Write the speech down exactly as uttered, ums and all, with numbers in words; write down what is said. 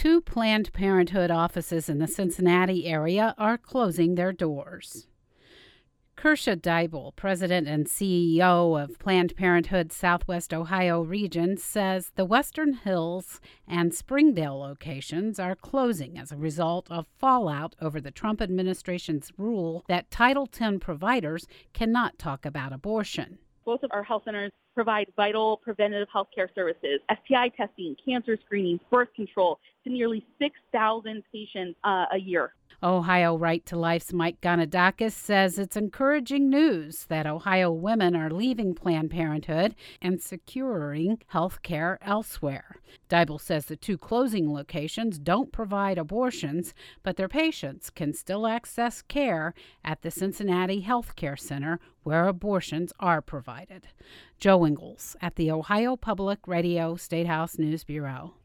Two Planned Parenthood offices in the Cincinnati area are closing their doors. Kersha Deibel, president and C E O of Planned Parenthood Southwest Ohio region, says the Western Hills and Springdale locations are closing as a result of fallout over the Trump administration's rule that Title ten providers cannot talk about abortion. Both of our health centers provide vital preventative health care services, S T I testing, cancer screenings, birth control to nearly six thousand patients uh, a year. Ohio Right to Life's Mike Ganadakis says it's encouraging news that Ohio women are leaving Planned Parenthood and securing health care elsewhere. Deibel says the two closing locations don't provide abortions, but their patients can still access care at the Cincinnati Health Care Center, where abortions are provided. Joe Ingles at the Ohio Public Radio State House News Bureau.